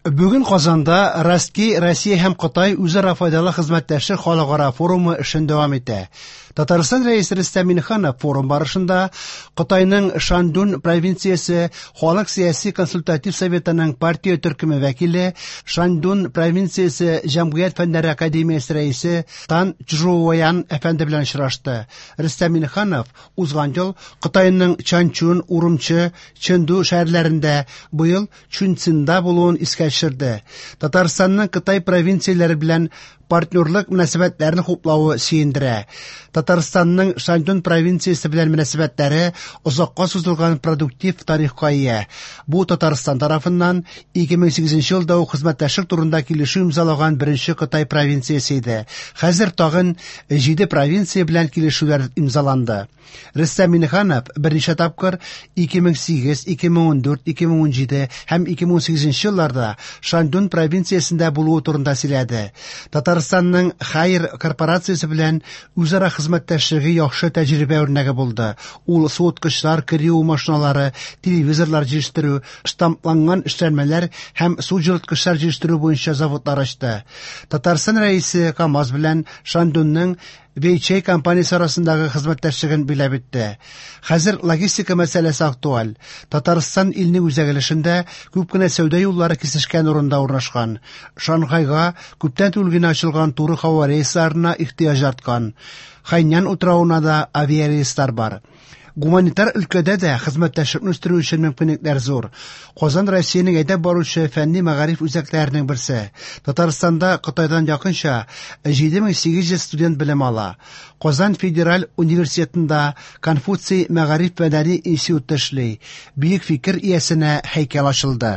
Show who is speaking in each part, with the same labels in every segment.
Speaker 1: Бүген Казанда Россия һәм Кытай үзара файдалы хезмәттәшлек халыкара форумы эшен дәвам итә. Татарстан рәисе Рөстәм Миңнеханов форум барышында Кытайның Шандун провинциясе халык сияси консультатив советының партия төркеме вәкиле, Шандун провинциясе җәмгыять фәннәре академиясе рәисе Тан Чжуоян әфәнде белән очрашты. Рөстәм Миңнеханов узган ел Кытайның Чанчун, Урумчи, Чэнду шәһәрләрендә, быел Чунцинда булуын искә төшерде. Татарстанның Кытай провинцияләре белән партнерлык мөнәсәбәтләрен хуплавы сөендерә. Татарстанның Шандун провинциясе белән мөнәсәбәтләре озакка сузылган продуктив тарихка ия. Бу Татарстан тарафыннан 2008 елда ук хезмәттәшлек турында килешү имзалаган беренче Кытай провинциясе иде. Хәзер тагын 7 провинция белән килешүләр имзаланды. Рөстәм Миңнеханов берничә тапкыр 2008, 2014, 2017 һәм 2018 елларда Шандун провинциясендә булуы турында сөйләде. Татарстанның Хайр корпорациясе белән үзара хезмәттәшлеге яхшы тәҗрибә үрнәге булды. Ул суыткычлар, кирүү машиналары, телевизорлар җитештерү, штампланган эшләнмәләр һәм су җылыткычлар җитештерү буенча заводлар ачты. Татарстан рәисе КАМАЗ белән Шандунның Вейчей компаниясе арасындагы хезмәттәшлеген биләп итте. Хәзер логистика мәсьәләсе актуаль. Татарстан илнең үзәгелешендә күп кенә сәүдә юллары кисешкән урында урнашкан. Шанхайга күптән түгел генә ачылган туры һава рейсларына ихтыяҗ арткан. Хайнян утравына да авиарейслар бар. Гуманитар өлкәдә дә хезмәттәшлекне үстерү өчен мөмкинлекләр зур. Казан Россиянең әйдәп баручы фәнни мәгариф үзәкләренең берсе. Татарстанда Кытайдан якынча 7800 студент белем ала. Казан Федераль университетында Конфуций мәгариф фәнни институты эшли. Бөек фикер иясенә һәйкәл ачылды.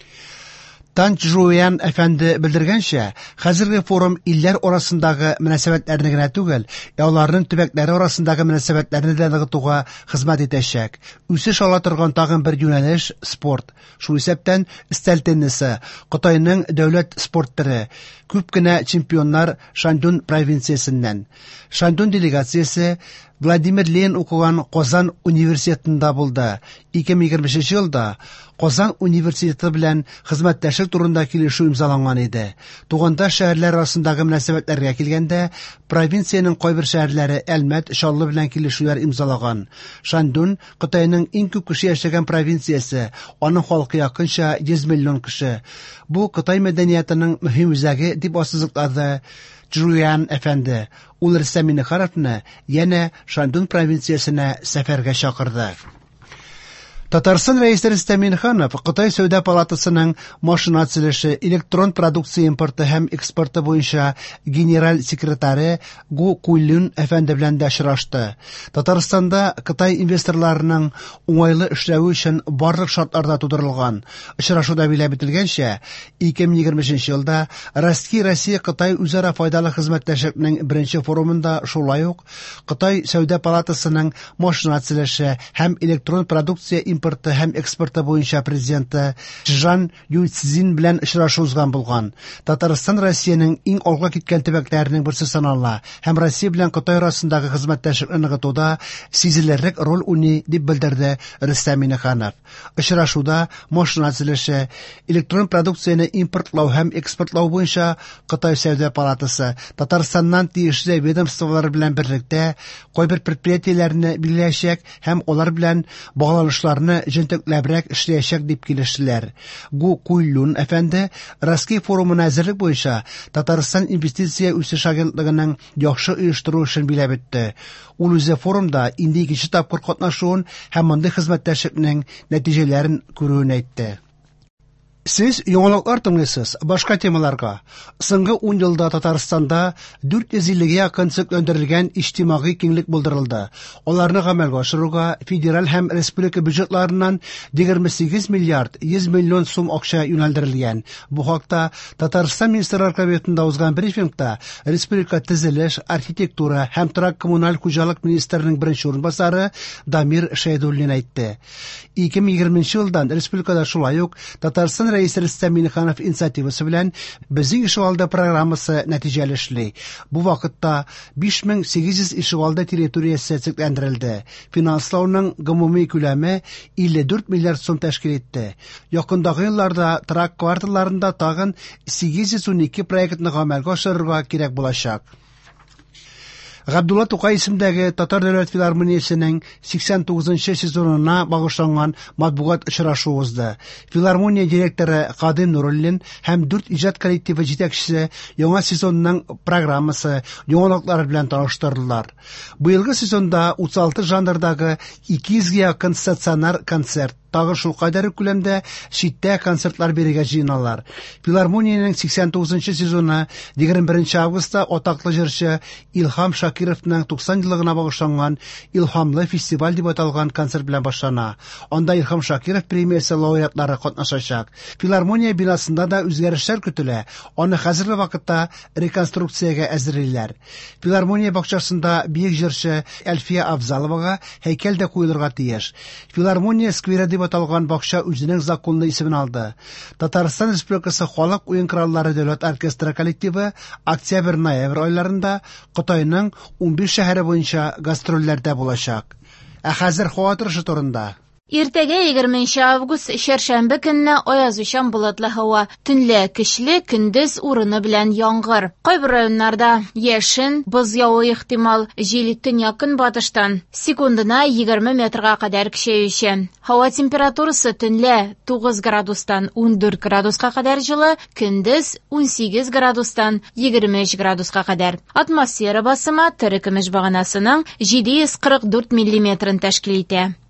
Speaker 1: Тан Чжуоян әфәнде белдергәнчә, хәзерге форум илләр арасындагы мөнәсәбәтләрне генә түгел, аларның төбәкләре арасындагы мөнәсәбәтләрне дә ныгытуга хезмәт итәчәк. Үсеш ала торган тагын бер юнәлеш спорт. Шул исәптән өстәл теннисы, Кытайның дәүләт спорт төре. Күп кенә чемпионнар Шандун провинциясеннән. Шандун делегациясе Владимир Ленин укыган Казан университетында булды. 2023 елда Казан университеты белән хезмәттәшлек турында килешү имзаланган иде. Туганда шәһәрләр арасындагы мөнәсәбәтләргә килгәндә, провинциянең кайбер шәһәрләре Әлмәт, Шаллы белән килешүләр имзалаган. Шандун Кытайның иң күп кеше яшәгән провинциясе, аның халкы якынча 100 миллион кеше. Бу Кытай мәдәниятының мөһим үзәге дип ассызыклады Чжуоян әфәнде. Ул Рөстәм Миңнехановны янә Шандун провинциясенә сәфәргә чакырды. Татарстан рәисе Рөстәм Миңнеханов Кытай сәүдә палатасының машина төзелеше, электрон продукция импорты һәм экспорты буенча генераль секретаре Гу Куйлун әфәнде белән дә очрашты. Татарстанда Кытай инвесторларының уңайлы эшләве өчен барлык шартлар да тудырылган. Очрашуда биләп ителгәнчә, 2023 елда Россия-Кытай үзара файдалы хезмәттәшлекнең беренче форумында шулай ук Кытай сәүдә палатасының машина төзелеше һәм электрон продукция импорты һәм экспорты буенча президенты Чжан Юйцзин белән очрашу узган булган. Татарстан Россиянең иң алга киткән төбәкләренең берсе санала һәм Россия белән Кытай арасындагы хезмәттәшлекне ныгытуда сизелерлек роль уйный дип белдерде Рөстәм Миңнеханов. Очрашуда машина төзелеше, электрон продукцияны импортлау һәм экспортлау буенча Кытай сәүдә палатасы Татарстаннан тиешле ведомстволар белән берлектә кайбер предприятиеләрне билгеләячәк һәм алар белән багланышларны җентекләбрәк эшләячәк дип килештеләр. Гу Куйлун әфәнде Россия форумына әзерлек буенча Татарстан инвестиция үсеш агентлыгының яхшы оештыру өчен биләп итте. Ул үзе форумда инде 2нче тапкыр катнашуын һәм мондый хезмәттәшлекнең нәтиҗәләрен күрүен әйтте. Сез яңалыклар тыңлыйсыз. Башка темаларга. Соңгы 10 елда Татарстанда 450-гә якын төзекләндерелгән иҗтимагый киңлек булдырылды. Аларны гамәлгә ашыруга федераль һәм республика бюджетларыннан 28 миллиард 100 миллион сум акча юнәлдерелгән. Бу хакта Татарстан Министрлар Кабинетында узган брифингта республика төзелеш, архитектура һәм коммуналь хуҗалык министрының беренче урынбасары Дамир Шәйдуллин әйтте. 2020 елдан республикада шулай ук Татарстан рәисе Рөстәм Миңнеханов инициативасы белән безнең ишегалды программасы нәтиҗәле эшли. Бу вакытта 5800 ишегалды территориясе төзекләндерелде. Финанслауның гомуми күләме 54 миллиард сум тәшкил итте. Якындагы елларда торак кварталларында тагын 812 проектны гамәлгә ашырырга кирәк булачак. Габдулла Тукай исемдәге Татар дәүләт филармониясенең 89нчы сезонына багышланган матбугат очрашуы узды. Филармония директоры Кадим Нуруллин һәм 4 иҗат коллективы җитәкчесе яңа сезонның программасы, яңалыклары белән таныштырдылар. Быелгы сезонда 36 жанрдагы 200-гә якын стационар концерт, тагы шул кадәр күләмдә читтә концертлар бирергә җыеналар. Филармониянең 89нчы сезоны 21 августта атаклы җырчы Илһам Шакировның 90 еллыгына багышланган Илһамлы фестиваль дип аталган концерт белән башлана. Анда Илһам Шакиров премиясе лауреатлары катнашачак. Филармония бинасында да үзгәрешләр көтелә. Аны хәзерге вакытта реконструкциягә әзерлиләр. Филармония бакчасында биек җырчы Әлфия Абзаловага һәйкәл дә куелырга тиеш. Филармония скверы дип аталган бакча үзенең законлы исемен алды. Татарстан Республикасы халык уен кораллары дәүләт оркестры коллективы октябрь-ноябрь айларында Кытайның 15 шәһәре буенча гастрольләрдә булачак. Ә хәзер һава торышы турында.
Speaker 2: Иртәгә 20 август чәршәмбе көнне аязучан болытлы һава, төнлә көчле, көндез урыны белән яңгыр. Кайбер районнарда яшен, боз явы ихтимал, җил төньяк-көнбатыштан секундына 20 метрга кадәр көчәюче. Һава температурасы төнлә 9 градустан 14 градуска кадәр җылы, көндез 18 градустан 23 градуска кадәр. Атмосфера басымы терекемеш баганасының 744 мм тәшкил итә.